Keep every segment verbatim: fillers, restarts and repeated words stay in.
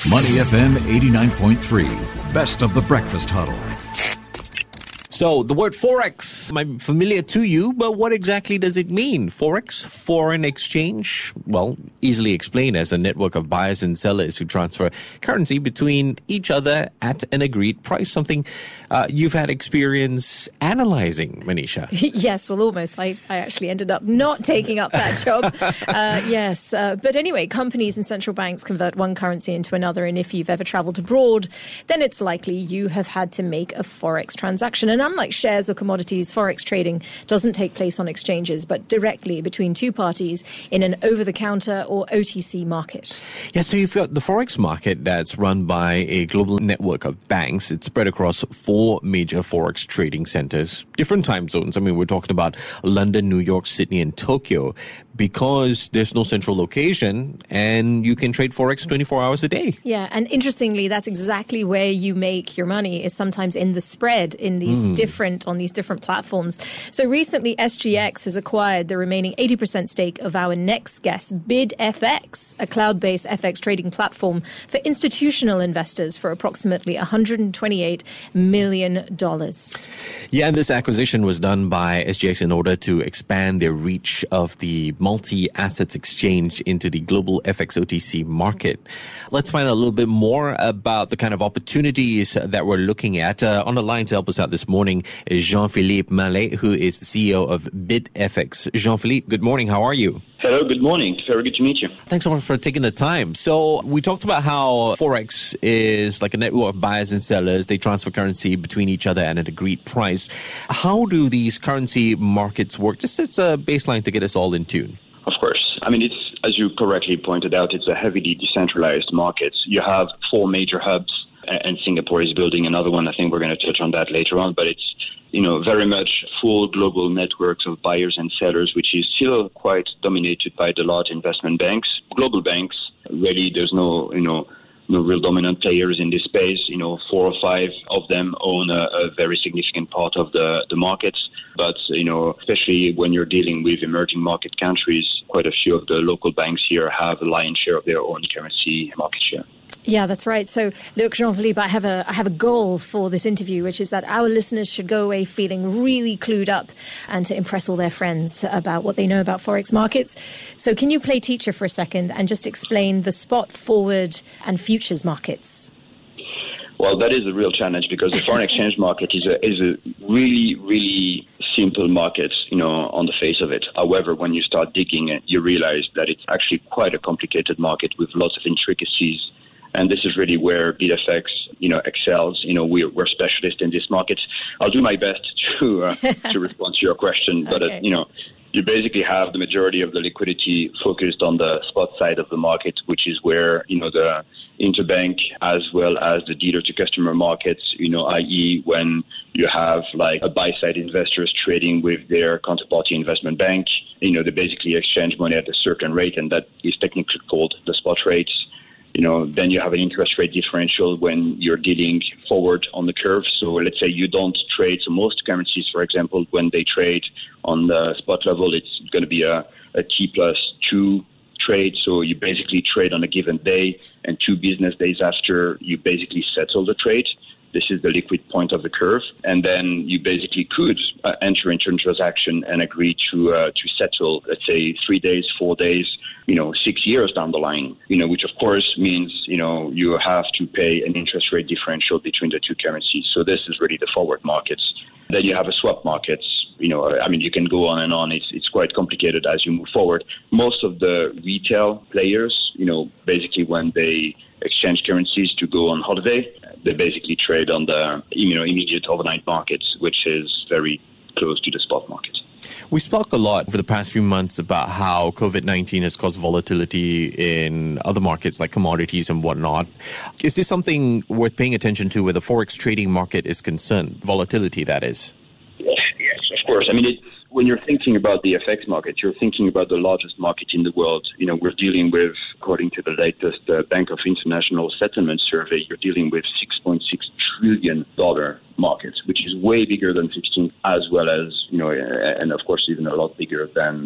Money F M eighty-nine point three, best of the breakfast huddle. So the word Forex might be familiar to you, but what exactly does it mean? Forex, foreign exchange? Well, easily explained as a network of buyers and sellers who transfer currency between each other at an agreed price, something uh, you've had experience analyzing, Manisha. Yes, well, almost. I, I actually ended up not taking up that job. uh, yes. Uh, but anyway, companies and central banks convert one currency into another. And if you've ever traveled abroad, then it's likely you have had to make a Forex transaction. And unlike shares or commodities, Forex trading doesn't take place on exchanges, but directly between two parties in an over-the-counter or O T C market. Yeah, so you've got the Forex market that's run by a global network of banks. It's spread across four major Forex trading centers, different time zones. I mean, we're talking about London, New York, Sydney, and Tokyo, because there's no central location and you can trade Forex twenty-four hours a day. Yeah, and interestingly, that's exactly where you make your money, is sometimes in the spread in these mm. different, on these different platforms. So recently, S G X has acquired the remaining eighty percent stake of our next guest, BidFX, a cloud-based F X trading platform for institutional investors, for approximately one hundred twenty-eight million dollars. Yeah, and this acquisition was done by S G X in order to expand their reach of the multi-assets exchange into the global F X O T C market. Let's find out a little bit more about the kind of opportunities that we're looking at. Uh, on the line to help us out this morning is Jean-Philippe Mallet, who is the C E O of BidFX. Jean-Philippe, good morning. How are you? Hello, good morning. Very good to meet you. Thanks so much for taking the time. So we talked about how Forex is like a network of buyers and sellers. They transfer currency between each other at an agreed price. How do these currency markets work? Just as a baseline to get us all in tune. Of course. I mean, it's, as you correctly pointed out, it's a heavily decentralized market. You have four major hubs, and Singapore is building another one. I think we're going to touch on that later on, but it's, you know, very much full global networks of buyers and sellers, which is still quite dominated by the large investment banks. Global banks, really, there's no, you know, no real dominant players in this space. You know, four or five of them own a, a very significant part of the, the markets. But, you know, especially when you're dealing with emerging market countries, quite a few of the local banks here have a lion's share of their own currency market share. Yeah, that's right. So, look, Jean-Philippe, I have a I have a goal for this interview, which is that our listeners should go away feeling really clued up and to impress all their friends about what they know about Forex markets. So can you play teacher for a second and just explain the spot, forward and futures markets? Well, that is a real challenge, because the foreign exchange market is a is a really, really simple market, you know, on the face of it. However, when you start digging, you realize that it's actually quite a complicated market with lots of intricacies. And this is really where BidFX, you know, excels. You know, we're, we're specialists in this market. I'll do my best to uh, to respond to your question, but okay. uh, you know, you basically have the majority of the liquidity focused on the spot side of the market, which is where, you know, the interbank as well as the dealer-to-customer markets, you know, that is when you have like a buy-side investors trading with their counterparty investment bank, you know, they basically exchange money at a certain rate, and that is technically called the spot rates. You know, then you have an interest rate differential when you're dealing forward on the curve. So let's say you don't trade. So most currencies, for example, when they trade on the spot level, it's going to be a, a T plus two trade. So you basically trade on a given day, and two business days after, you basically settle the trade. This is the liquid point of the curve. And then you basically could uh, enter into a transaction and agree to uh, to settle, let's say, three days, four days, you know, six years down the line, you know, which of course means, you know, you have to pay an interest rate differential between the two currencies. So this is really the forward markets. Then you have a swap markets. You know, I mean, you can go on and on. It's it's quite complicated as you move forward. Most of the retail players, you know, basically when they exchange currencies to go on holiday, they basically trade on the, you know, immediate overnight markets, which is very close to the spot market. We spoke a lot over the past few months about how COVID nineteen has caused volatility in other markets like commodities and whatnot. Is this something worth paying attention to where the Forex trading market is concerned? Volatility, that is. Yes, yes, of course. I mean, it's, when you're thinking about the F X market, you're thinking about the largest market in the world. You know, we're dealing with, according to the latest uh, Bank of International Settlement survey, you're dealing with six point six trillion dollars market, which is way bigger than fifteen, as well as, you know, and of course even a lot bigger than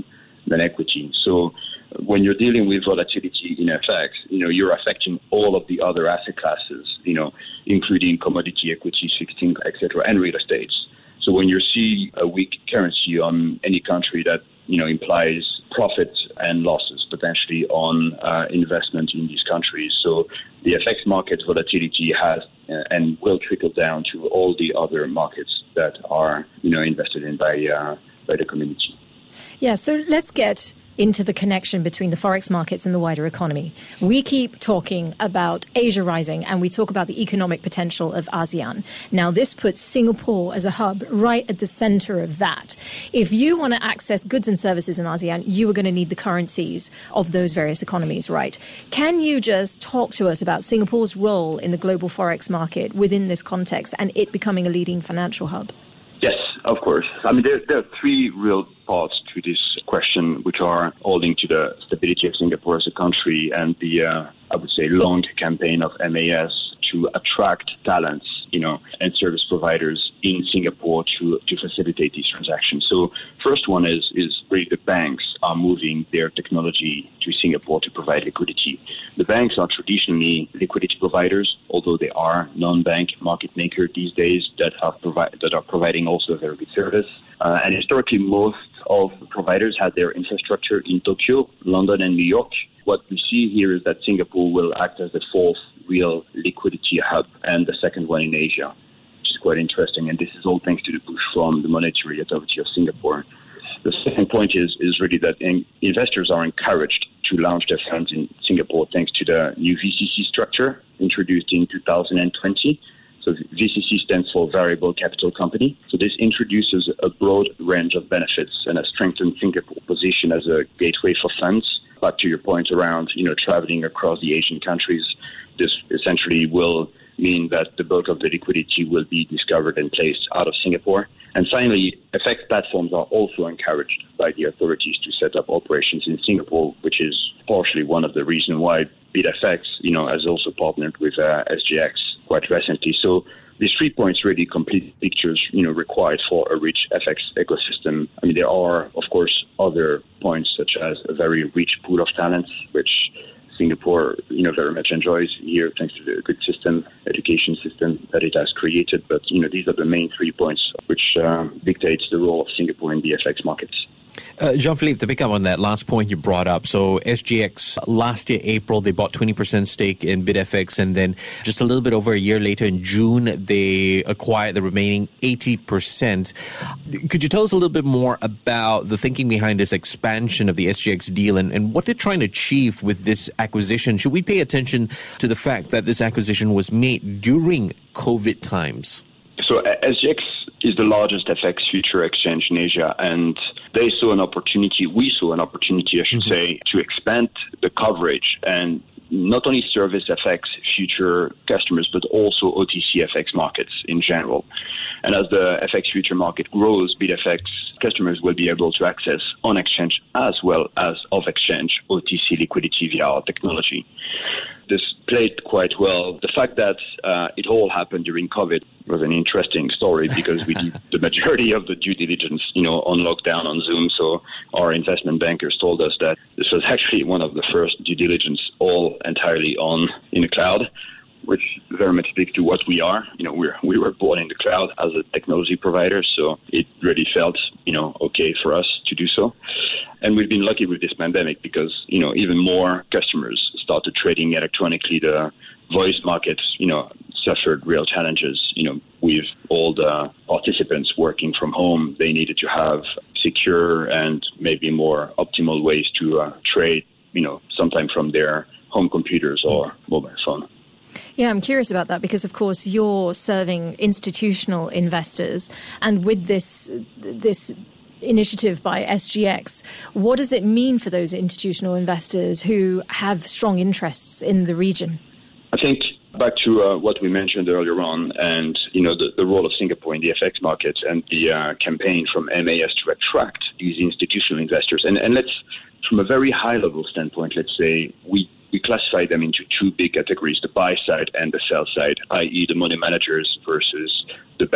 than equity. So when you're dealing with volatility in F X, you know, you're affecting all of the other asset classes, you know, including commodity, equity, fixed income, et cetera, and real estate. So when you see a weak currency on any country, that, you know, implies profits and losses potentially on uh, investment in these countries. So the F X market volatility has uh, and will trickle down to all the other markets that are, you know, invested in by uh, by the community. Yeah, so let's get into the connection between the forex markets and the wider economy. We keep talking about Asia rising, and we talk about the economic potential of ASEAN. Now, this puts Singapore as a hub right at the center of that. If you want to access goods and services in ASEAN, you are going to need the currencies of those various economies, right? Can you just talk to us about Singapore's role in the global forex market within this context and it becoming a leading financial hub? Yes, of course. I mean, there, there are three real parts to this question, which are all linked to the stability of Singapore as a country and the, uh, I would say, long campaign of M A S to attract talents, you know, and service providers in Singapore to, to facilitate these transactions. So first one is, is really the banks are moving their technology to Singapore to provide liquidity. The banks are traditionally liquidity providers, although they are non-bank market maker these days that are, provi- that are providing also a very good service. Uh, and historically, most of the providers had their infrastructure in Tokyo, London, and New York. What we see here is that Singapore will act as the fourth real liquidity hub and the second one in Asia, which is quite interesting. And this is all thanks to the push from the Monetary Authority of Singapore. The second point is, is really that in, investors are encouraged to launch their funds in Singapore thanks to the new V C C structure introduced in two thousand twenty. So V C C stands for Variable Capital Company. So this introduces a broad range of benefits and has strengthened Singapore's position as a gateway for funds. Back to your point around, you know, traveling across the Asian countries, this essentially will mean that the bulk of the liquidity will be discovered and placed out of Singapore. And finally, F X platforms are also encouraged by the authorities to set up operations in Singapore, which is partially one of the reasons why BidFX, you know, has also partnered with uh, S G X quite recently. So these three points really complete pictures, you know, required for a rich F X ecosystem. I mean, there are, of course, other points such as a very rich pool of talents, which Singapore, you know, very much enjoys here thanks to the good system, education system that it has created. But, you know, these are the main three points which uh, dictates the role of Singapore in the F X markets. Uh, Jean-Philippe, to pick up on that last point you brought up, so S G X last year, April, they bought twenty percent stake in BidFX, and then just a little bit over a year later in June, they acquired the remaining eighty percent. Could you tell us a little bit more about the thinking behind this expansion of the S G X deal and, and what they're trying to achieve with this acquisition? Should we pay attention to the fact that this acquisition was made during COVID times? So S G X is the largest F X future exchange in Asia, and they saw an opportunity, we saw an opportunity, I should mm-hmm. say, to expand the coverage and not only service F X future customers, but also O T C F X markets in general. And as the F X future market grows, BidFX customers will be able to access on-exchange as well as off-exchange O T C liquidity via our technology. This played quite well. The fact that uh, it all happened during COVID was an interesting story because we did the majority of the due diligence, you know, on lockdown on Zoom. So our investment bankers told us that this was actually one of the first due diligence all entirely on in the cloud, which very much speaks to what we are. You know, we're, we were born in the cloud as a technology provider, so it really felt, you know, okay for us to do so. And we've been lucky with this pandemic because, you know, even more customers started trading electronically. The voice markets, you know, suffered real challenges, you know, with all the participants working from home. They needed to have secure and maybe more optimal ways to uh, trade, you know, sometime from their home computers or mobile phone. Yeah, I'm curious about that because, of course, you're serving institutional investors. And with this this initiative by S G X, what does it mean for those institutional investors who have strong interests in the region? I think back to uh, what we mentioned earlier on and, you know, the, the role of Singapore in the F X market and the uh, campaign from M A S to attract these institutional investors. And, and let's, from a very high-level standpoint, let's say we We classify them into two big categories, the buy side and the sell side, that is the money managers versus the banks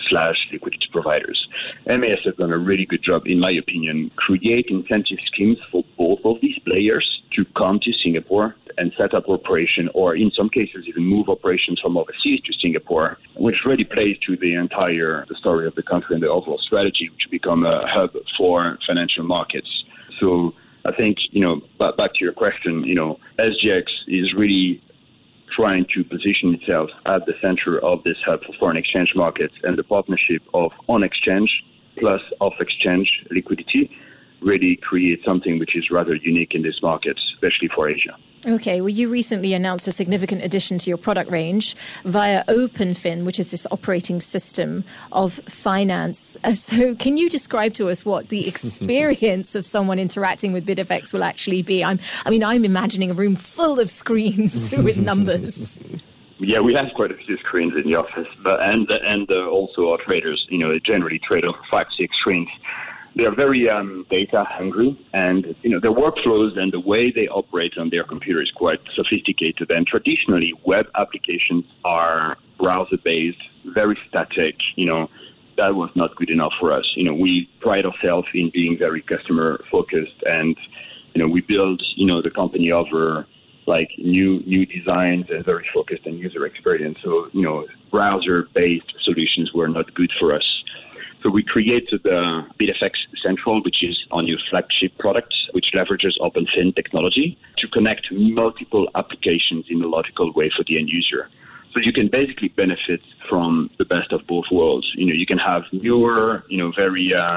slash liquidity providers. M A S has done a really good job, in my opinion, create incentive schemes for both of these players to come to Singapore and set up operation, or in some cases even move operations from overseas to Singapore, which really plays to the entire the story of the country and the overall strategy, which become a hub for financial markets. So I think, you know, back, back to your question, you know, S G X is really trying to position itself at the center of this hub for foreign exchange markets, and the partnership of on-exchange plus off-exchange liquidity really creates something which is rather unique in this market, especially for Asia. Okay, well, you recently announced a significant addition to your product range via OpenFin, which is this operating system of finance. Uh, so can you describe to us what the experience of someone interacting with BidFX will actually be? I'm, I mean, I'm imagining a room full of screens with numbers. Yeah, we have quite a few screens in the office, but and and uh, also our traders, you know, generally trade over five, six screens. They are very um, data hungry, and you know their workflows and the way they operate on their computer is quite sophisticated. And traditionally, web applications are browser-based, very static. You know, that was not good enough for us. You know, we pride ourselves in being very customer-focused, and you know we build you know the company over like new new designs and very focused on user experience. So you know, browser-based solutions were not good for us. So we created uh, BidFX Central, which is our new flagship product, which leverages OpenFin technology to connect multiple applications in a logical way for the end user. So you can basically benefit from the best of both worlds. You know, you can have newer, you know, very uh,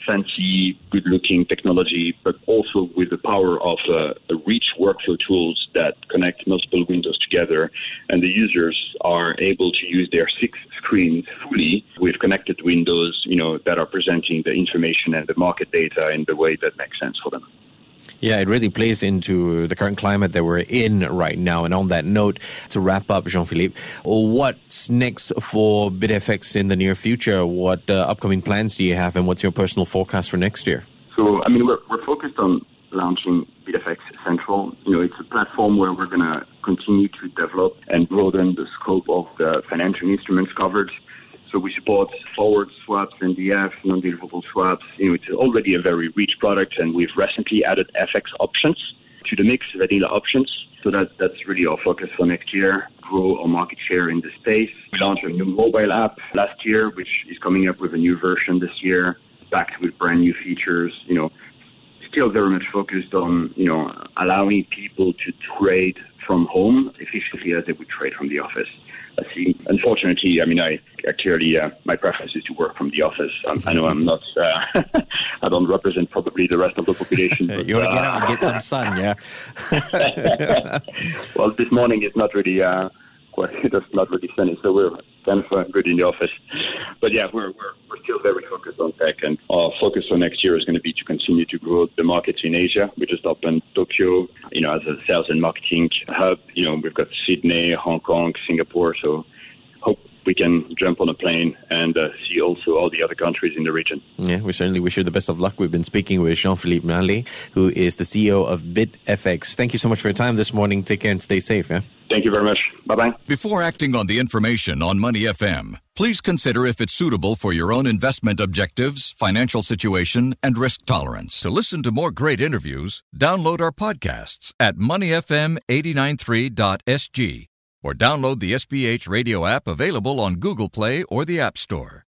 fancy, good-looking technology, but also with the power of uh, rich workflow tools that connect multiple windows together, and the users are able to use their six screens fully with connected windows, you know, that are presenting the information and the market data in the way that makes sense for them. Yeah, it really plays into the current climate that we're in right now. And on that note, to wrap up, Jean-Philippe, what's next for BidFX in the near future? What uh, upcoming plans do you have, and what's your personal forecast for next year? So, I mean, we're, we're focused on launching BidFX Central. You know, it's a platform where we're going to continue to develop and broaden the scope of the financial instruments covered. So we support forward swaps, N D F, non-deliverable swaps. You know, it's already a very rich product, and we've recently added F X options to the mix, vanilla options. So that, that's really our focus for next year, grow our market share in the space. We launched a new mobile app last year, which is coming up with a new version this year, backed with brand new features. You know, still very much focused on, you know, allowing people to trade from home efficiently as they would trade from the office. I see. Unfortunately, I mean, I, I clearly, uh, my preference is to work from the office. Um, I know I'm not, uh, I don't represent probably the rest of the population. But, you want to get uh, out and get some sun, yeah? Well, this morning it's not really, uh, quite, it's not really sunny, so we're kind of uh, good in the office. But yeah, we're, we're, we're still very focused on tech, and our focus for next year is going to be to continue to grow the markets in Asia. We just opened Tokyo, you know, as a sales and marketing hub. You know, we've got Sydney, Hong Kong, Singapore, so hope we can jump on a plane and uh, see also all the other countries in the region. Yeah, we certainly wish you the best of luck. We've been speaking with Jean-Philippe Mallet, who is the C E O of BidFX. Thank you so much for your time this morning. Take care and stay safe. Yeah. Thank you very much. Bye-bye. Before acting on the information on Money F M, please consider if it's suitable for your own investment objectives, financial situation, and risk tolerance. To listen to more great interviews, download our podcasts at money f m eight nine three dot s g or download the S B H radio app available on Google Play or the App Store.